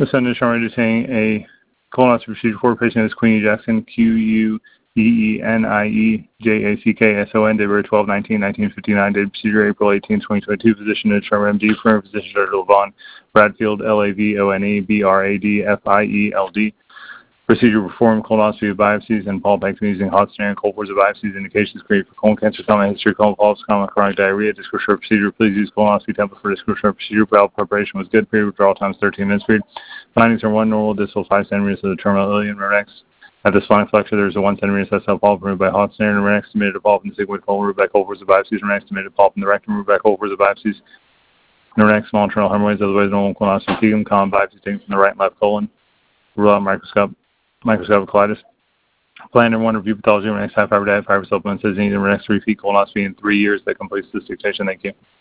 The Senate is retaining a colonoscopy procedure for a patient is Queenie Jackson, QUEENIEJACKSON, February 12/19/1959, date procedure April 18, 2022, physician is Sherman MD, firm physician Dr. Levon Bradfield, LAVONE BRADFIELD. Procedure performed colonoscopy of biopsies and polypectomy using hot smear and cold force of biopsies. Indications created for colon cancer, history, colon polyps, chronic diarrhea. Disc short procedure. Please use colonoscopy template for disc short procedure. Bowel preparation was good. Period withdrawal time is 13 minutes. Period. Findings are 1 normal distal 5 centimeters of the terminal ileum renex. At the spine flexor, there is a 1 centimeter sessile polyp removed by hot smear and renex submitted a polyp in the sigmoid colon removed by cold force of biopsies. Renex submitted a polyp in the rectum removed by cold force of biopsies. Renex small internal hemorrhoids, otherwise normal colonoscopy cecum, common biopsy taken from the right and left colon. Rule out microscopic colitis. Plan and 1 review pathology, Renex high fiber diet, fiber supplements, says needed Renex 3 feet colonoscopy in 3 years that completes this dictation. Thank you.